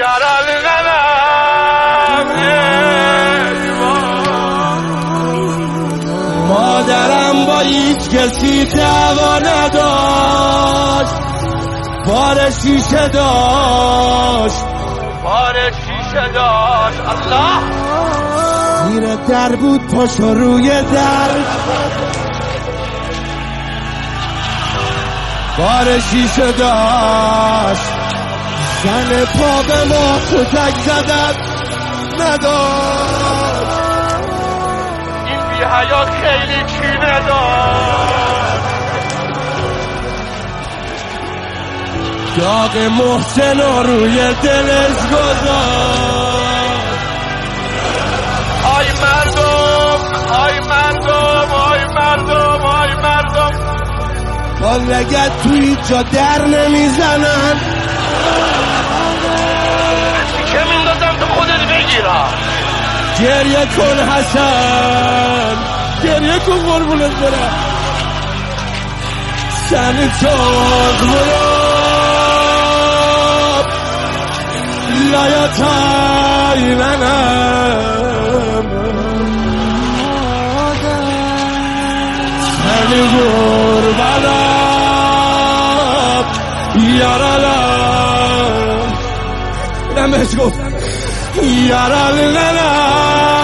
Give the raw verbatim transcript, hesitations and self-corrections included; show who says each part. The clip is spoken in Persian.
Speaker 1: مادرم با هیچ کسی دعوا نداشت، بار شیشه داشت،
Speaker 2: بار شیشه داشت. الله
Speaker 1: زیر در بود پاش روی در، بار شیشه داشت، زن پا به ما کتک زدن نداشت.
Speaker 2: این بی حیا خیلی کینه داشت.
Speaker 1: داغ محسن روی دلش گذاشت.
Speaker 2: آی مردم، آی مردم، آی مردم، آی مردم،
Speaker 1: با لگت تو هیچ جا در نمیزنن،
Speaker 2: که میندازم تو خودت بگیرم.
Speaker 1: گریه کن حسن، گریه کن قربونت برم. سن چاق مراب لایا تای منم، سن گربنم یارالم. اینم بهش گفت یارالم.